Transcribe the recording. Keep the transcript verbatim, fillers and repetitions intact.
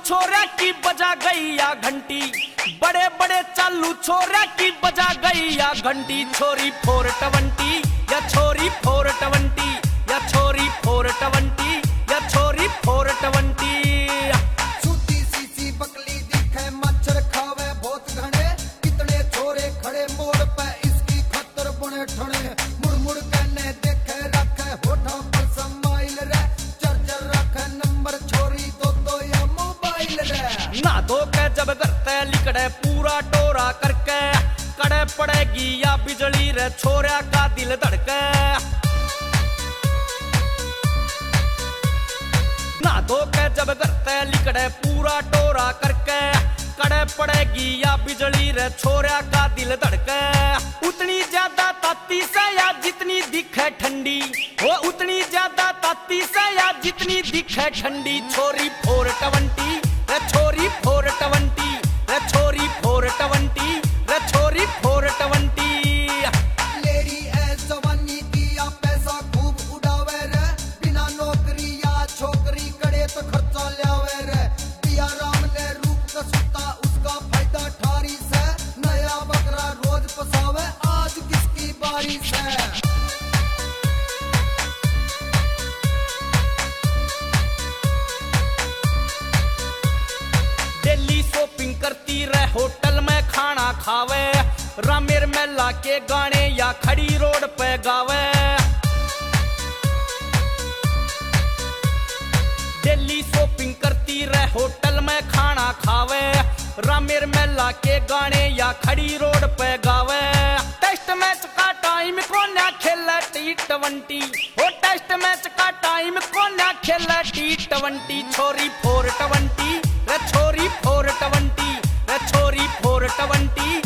छोरा की बजा गई या घंटी, बड़े बड़े चालू छोरा की बजा गई या घंटी। छोरी फोर ट्वेंटी या छोरी फोर ट्वेंटी या छोरी फोर ट्वेंटी या छोरी फोर ट्वेंटी। सूती सीसी बकली दिखे मच्छर खावे बहुत घने, कितने छोरे खड़े मोड़ पे इसकी खतर बने ठने। मुड़ मुड़ कहने देखे रखे होठों पर समाइल रे, चार्जर रखे नंबर छोरी दो दो या मोबाइल रे। ना दो के जब करते लिकड़े पूरा टोरा करके, कड़े पड़ेगी या बिजली रे छोरा का दिल धड़के। ना दो के जब करते लिकड़े पूरा टोरा करके, कड़े पड़ेगी या बिजली रे छोरा का दिल धड़के। उतनी ज्यादा ताती से या जितनी दिखे ठंडी, वो उतनी ज्यादा ताती से या जितनी दिखे ठंडी। छोरी फोर ट्वेंटी रे छोरी फोर ट्वेंटी रे छोरी फोर ट्वेंटी रे छोरी फोर ट्वेंटी। लेडी है जवानी की या पैसा खूब उड़ावे रे, बिना नौकरी या छोकरी करे तो खर्चा लावे रे। दिया राम ने रूप का सुता उसका फायदा ठारी से, नया बकरा रोज पसावे आज किसकी बारी से। डेली शॉपिंग करती रहे होटल में खाना खावे, रामेर मेला के गाने या खड़ी रोड पे गावे। डेली शॉपिंग करती रहे होटल में खाना खावे, रामेर मेला के गाने या खड़ी रोड पे गावे। टेस्ट मैच का टाइम को ना खेला टी ट्वेंटी, हो टेस्ट मैच का टाइम को ना खेला टी ट्वेंटी। छोरी फोर ट्वेंटी रे छोरी फोर ट्वेंटी रे छोरी फोर ट्वेंटी